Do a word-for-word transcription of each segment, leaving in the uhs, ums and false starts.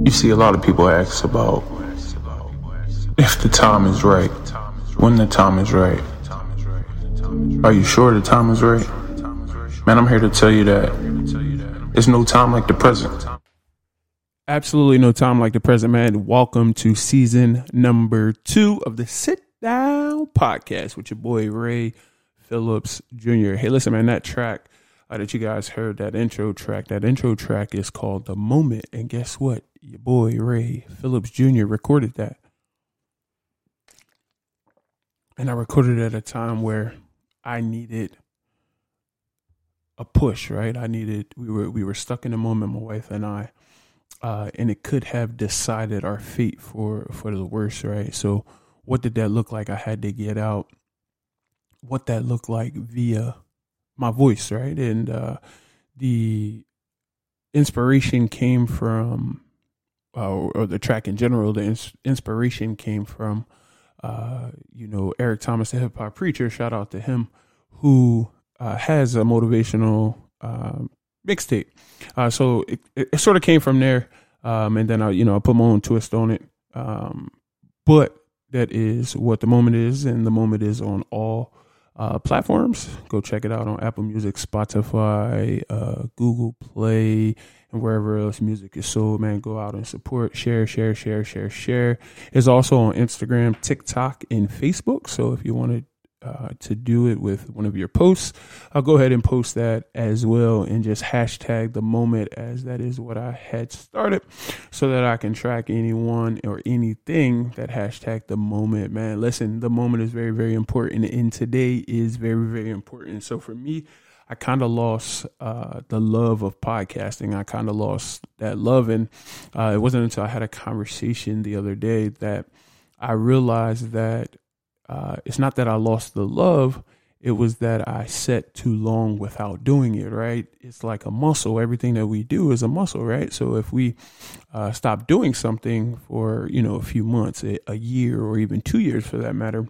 You see a lot of people ask about if the time is right, when the time is right. Are you sure the time is right? Man, I'm here to tell you that there's no time like the present. Absolutely no time like the present, man. Welcome to season number two of the Sit Down Podcast with your boy Ray Phillips Junior Hey, listen, man, that track uh, that you guys heard, that intro track, that intro track is called The Moment. And guess what? Your boy Ray Phillips Junior recorded that. And I recorded it at a time where I needed a push, right? I needed, we were, we were stuck in a moment, my wife and I, uh, and it could have decided our fate for, for the worst, right? So what did that look like? I had to get out what that looked like via my voice, right? And, uh, the inspiration came from, uh, or the track in general, the ins- inspiration came from, uh, you know, Eric Thomas, the hip hop preacher, shout out to him, who uh, has a motivational uh, mixtape. Uh, so it, it, it sort of came from there. Um, and then I, you know, I put my own twist on it. Um, but that is what The Moment is. And The Moment is on all uh, platforms. Go check it out on Apple Music, Spotify, uh, Google Play, and wherever else music is sold, man. Go out and support, share, share, share, share, share. It's also on Instagram, TikTok, and Facebook. So if you wanted uh, to do it with one of your posts, I'll go ahead and post that as well and just hashtag The Moment, as that is what I had started, so that I can track anyone or anything that hashtag The Moment, man. Listen, The Moment is very, very important, and today is very, very important. So for me, I kind of lost uh, the love of podcasting. I kind of lost that love. And uh, it wasn't until I had a conversation the other day that I realized that uh, it's not that I lost the love. It was that I sat too long without doing it, right? It's like a muscle. Everything that we do is a muscle, right? So if we uh, stop doing something for, you know, a few months, a, a year, or even two years for that matter,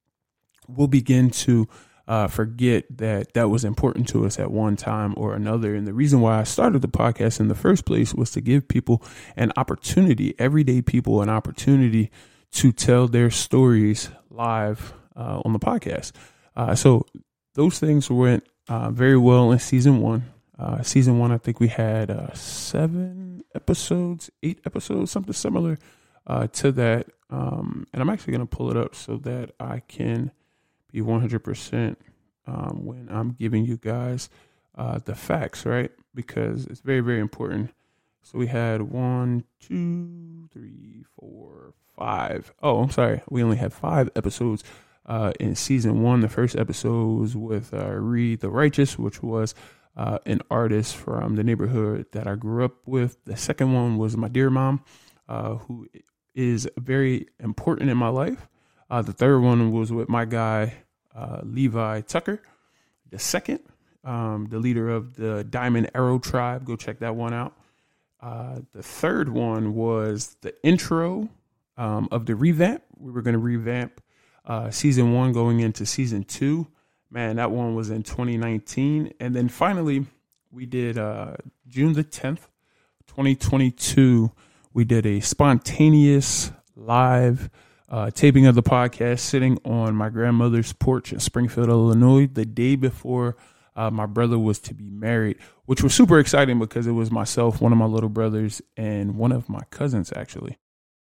we'll begin to Uh, forget that that was important to us at one time or another. And the reason why I started the podcast in the first place was to give people an opportunity, everyday people, an opportunity to tell their stories live uh, on the podcast. Uh, so those things went uh, very well in season one. Uh, season one, I think we had uh, seven episodes, eight episodes, something similar uh, to that. Um, and I'm actually going to pull it up so that I can be one hundred percent um, when I'm giving you guys uh, the facts, right? Because it's very, very important. So we had one, two, three, four, five. Oh, I'm sorry. We only had five episodes uh, in season one. The first episode was with uh, Reed the Righteous, which was uh, an artist from the neighborhood that I grew up with. The second one was my dear mom, uh, who is very important in my life. Uh, the third one was with my guy, uh, Levi Tucker. The second, um, the leader of the Diamond Arrow Tribe. Go check that one out. Uh, the third one was the intro um, of the revamp. We were going to revamp uh, season one going into season two. Man, that one was in twenty nineteen. And then finally, we did uh, June the tenth, twenty twenty-two. We did a spontaneous live Uh, taping of the podcast sitting on my grandmother's porch in Springfield, Illinois, the day before uh, my brother was to be married, which was super exciting because it was myself, one of my little brothers, and one of my cousins, actually.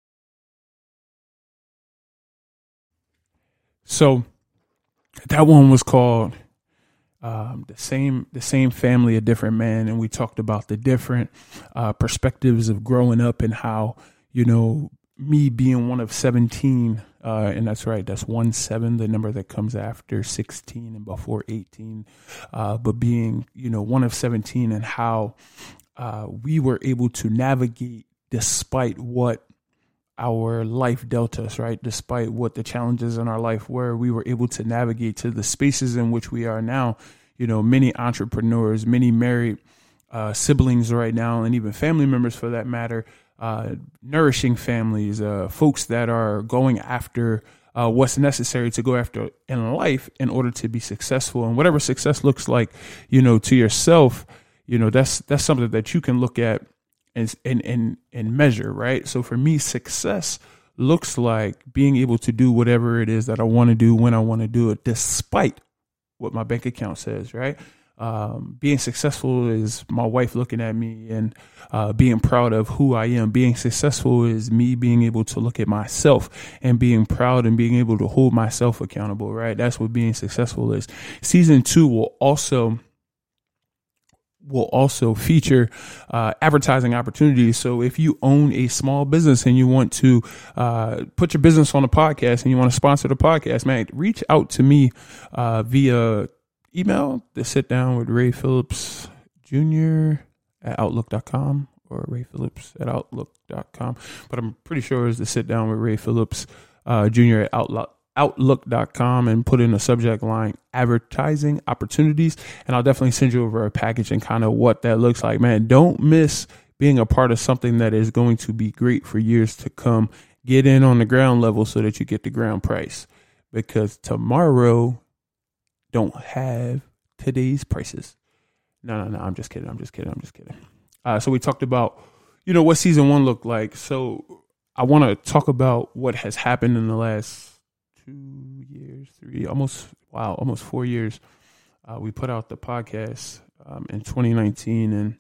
So that one was called um, the same the same family, a different man, and we talked about the different uh, perspectives of growing up and how, you know, me being one of seventeen, uh, and that's right, that's one seven, the number that comes after sixteen and before eighteen, uh, but being, you know, one of seventeen, and how uh, we were able to navigate despite what our life dealt us, right? Despite what the challenges in our life were, we were able to navigate to the spaces in which we are now. You know, many entrepreneurs, many married uh, siblings right now, and even family members for that matter, Uh, nourishing families, uh, folks that are going after uh, what's necessary to go after in life in order to be successful. And whatever success looks like, you know, to yourself, you know, that's that's something that you can look at and and and, and measure, right? So for me, success looks like being able to do whatever it is that I want to do when I want to do it, despite what my bank account says, right? Um, being successful is my wife looking at me and uh, being proud of who I am. Being successful is me being able to look at myself and being proud and being able to hold myself accountable, right? That's what being successful is. Season two will also will also feature uh, advertising opportunities. So if you own a small business and you want to uh, put your business on a podcast and you want to sponsor the podcast, man, reach out to me uh, via email to sit down with Ray Phillips Junior at outlook dot com or Ray Phillips at outlook dot com. But I'm pretty sure it's to sit down with Ray Phillips uh, Junior at outlook outlook dot com and put in a subject line advertising opportunities. And I'll definitely send you over a package and kind of what that looks like. Man, don't miss being a part of something that is going to be great for years to come. Get in on the ground level so that you get the ground price, because tomorrow don't have today's prices. No, no, no. I'm just kidding. I'm just kidding. I'm just kidding. Uh, so we talked about, you know, what season one looked like. So I want to talk about what has happened in the last two years, three, almost, wow, almost four years. Uh, we put out the podcast um, in twenty nineteen, and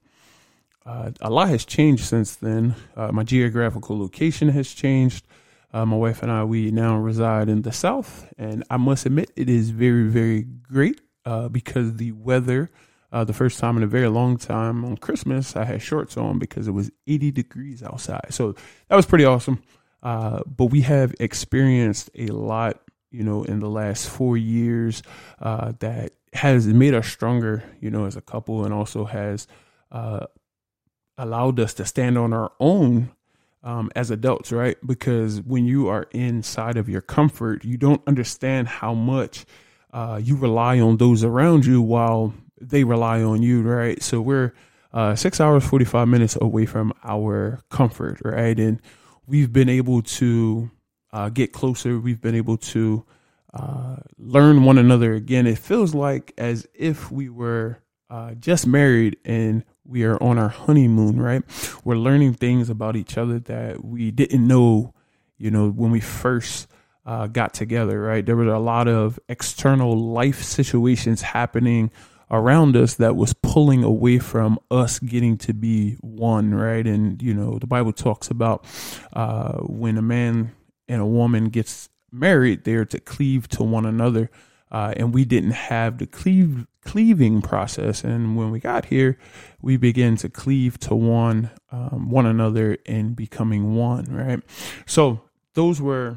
uh, a lot has changed since then. Uh, my geographical location has changed. Uh, my wife and I, we now reside in the South, and I must admit it is very, very great uh, because the weather, uh, the first time in a very long time on Christmas, I had shorts on because it was eighty degrees outside. So that was pretty awesome. Uh, but we have experienced a lot, you know, in the last four years uh, that has made us stronger, you know, as a couple, and also has uh, allowed us to stand on our own Um, as adults, right? Because when you are inside of your comfort, you don't understand how much uh, you rely on those around you while they rely on you, right? So we're uh, six hours, forty-five minutes away from our comfort, right? And we've been able to uh, get closer. We've been able to uh, learn one another again. It feels like as if we were uh, just married and we are on our honeymoon, right? We're learning things about each other that we didn't know, you know, when we first uh, got together, right? There were a lot of external life situations happening around us that was pulling away from us getting to be one, right? And, you know, the Bible talks about uh, when a man and a woman gets married, they're to cleave to one another. Uh, and we didn't have the cleave, cleaving process. And when we got here, we began to cleave to one, um, one another and becoming one, right? So those were,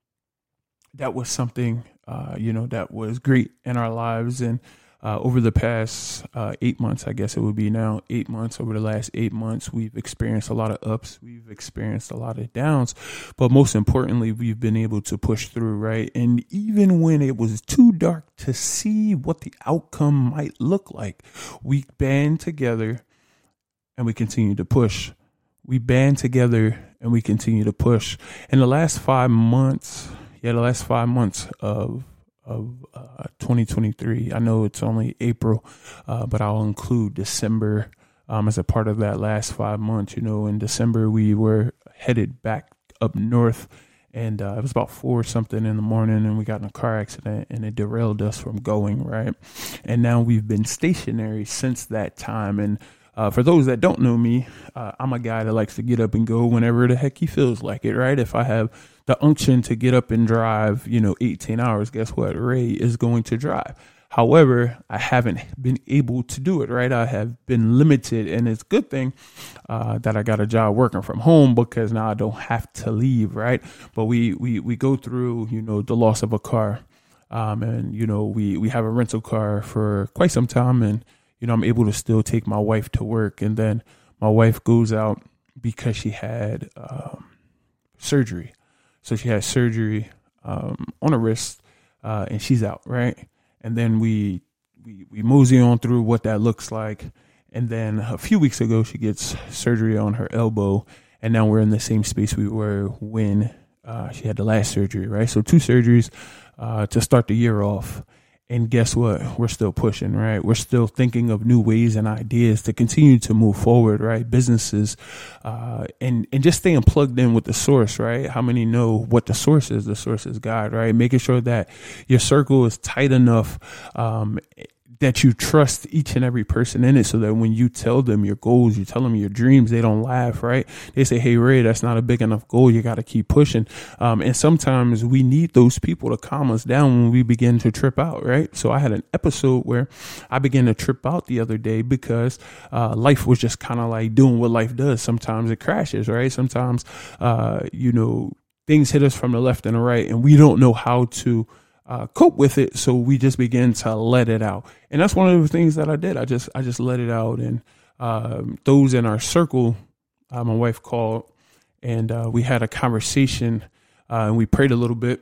that was something, uh, you know, that was great in our lives. And uh, over the past uh, eight months, I guess it would be now eight months, over the last eight months, we've experienced a lot of ups. We've experienced a lot of downs, but most importantly, we've been able to push through, right? And even when it was too dark to see what the outcome might look like, we band together and we continue to push. We band together and we continue to push. In the last five months, yeah, the last five months of of uh, twenty twenty-three. I know it's only April, uh, but I'll include December um, as a part of that last five months. You know, in December, we were headed back up north, and uh, it was about four something in the morning, and we got in a car accident, and it derailed us from going, right? And now we've been stationary since that time. And uh, for those that don't know me, uh, I'm a guy that likes to get up and go whenever the heck he feels like it, right? If I have the unction to get up and drive, you know, eighteen hours, guess what? Ray is going to drive. However, I haven't been able to do it, right? I have been limited, and it's a good thing uh, that I got a job working from home because now I don't have to leave, right? But we we we go through, you know, the loss of a car, um, and, you know, we, we have a rental car for quite some time, and, you know, I'm able to still take my wife to work, and then my wife goes out because she had um, surgery. So she had surgery um, on her wrist, uh, and she's out, right? And then we, we we mosey on through what that looks like. And then a few weeks ago, she gets surgery on her elbow, and now we're in the same space we were when uh, she had the last surgery, right? So two surgeries uh, to start the year off. And guess what? We're still pushing, right? We're still thinking of new ways and ideas to continue to move forward, right? Businesses, uh, and, and just staying plugged in with the source, right? How many know what the source is? The source is God, right? Making sure that your circle is tight enough, um, that you trust each and every person in it, so that when you tell them your goals, you tell them your dreams, they don't laugh, right? They say, hey, Ray, that's not a big enough goal. You got to keep pushing. Um, and sometimes we need those people to calm us down when we begin to trip out, right? So I had an episode where I began to trip out the other day because uh, life was just kind of like doing what life does. Sometimes it crashes, right? Sometimes, uh, you know, things hit us from the left and the right, and we don't know how to Uh, cope with it. So we just begin to let it out. And that's one of the things that I did. I just, I just let it out. And, uh, those in our circle, uh, my wife called and, uh, we had a conversation, uh, and we prayed a little bit,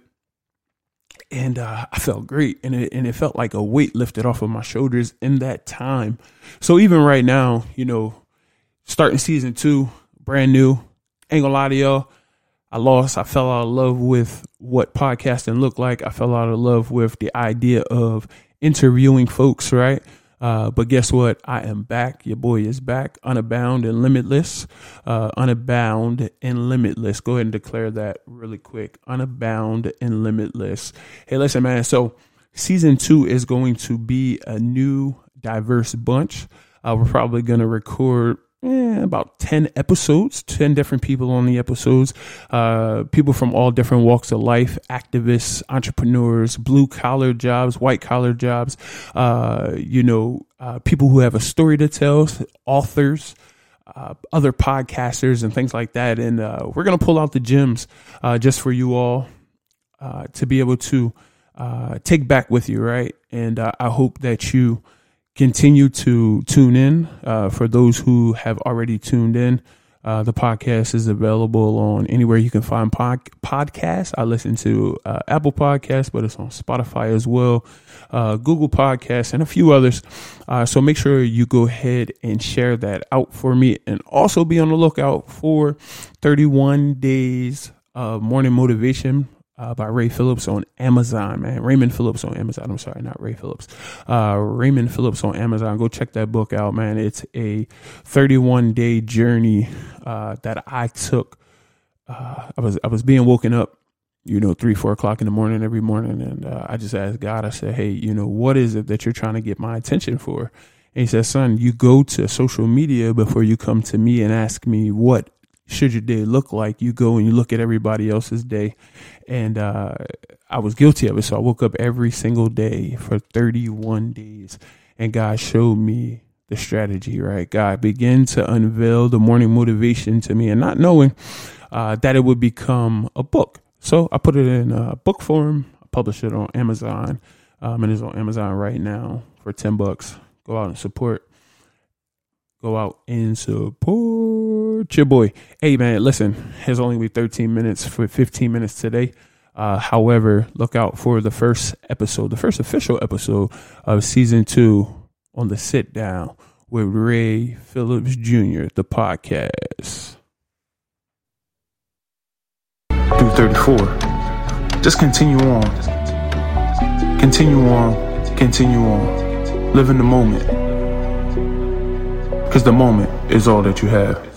and, uh, I felt great. And it, and it felt like a weight lifted off of my shoulders in that time. So even right now, you know, starting season two, brand new, ain't gonna lie to y'all, I lost, I fell out of love with what podcasting looked like. I fell out of love with the idea of interviewing folks, right? Uh, but guess what? I am back. Your boy is back. Unabound and limitless. Uh, unabound and limitless. Go ahead and declare that really quick. Unabound and limitless. Hey, listen, man. So season two is going to be a new, diverse bunch. Uh, we're probably going to record Eh, about ten episodes, ten different people on the episodes, uh, people from all different walks of life, activists, entrepreneurs, blue collar jobs, white collar jobs, uh, you know, uh, people who have a story to tell, authors, uh, other podcasters and things like that. And, uh, we're going to pull out the gems, uh, just for you all, uh, to be able to, uh, take back with you. Right. And, uh, I hope that you continue to tune in. Uh, for those who have already tuned in, uh, the podcast is available on anywhere you can find pod- podcasts. I listen to uh, Apple Podcasts, but it's on Spotify as well, uh, Google Podcasts, and a few others. Uh, so make sure you go ahead and share that out for me, and also be on the lookout for thirty-one days of morning motivation. Uh, by Ray Phillips on Amazon, man. Raymond Phillips on Amazon. I'm sorry, not Ray Phillips. Uh, Raymond Phillips on Amazon. Go check that book out, man. It's a thirty-one day journey uh, that I took. Uh, I was I was being woken up, you know, three, four o'clock in the morning every morning, and uh, I just asked God. I said, hey, you know, what is it that you're trying to get my attention for? And he said, son, you go to social media before you come to me and ask me what should your day look like. You go and you look at everybody else's day. And uh, I was guilty of it. So I woke up every single day for thirty-one days. And God showed me the strategy, right? God began to unveil the morning motivation to me, and not knowing uh, that it would become a book. So I put it in uh, book form. I published it on Amazon. Um, and it's on Amazon right now for ten bucks. Go out and support. Go out and support your boy. Hey, man, listen, it's only been thirteen minutes for fifteen minutes today. Uh, however, look out for the first episode, the first official episode of season two on the Sit Down with Ray Phillips Junior, the podcast. Do thirty-four. Just continue on. Continue on. Continue on. Live in the moment. Because the moment is all that you have.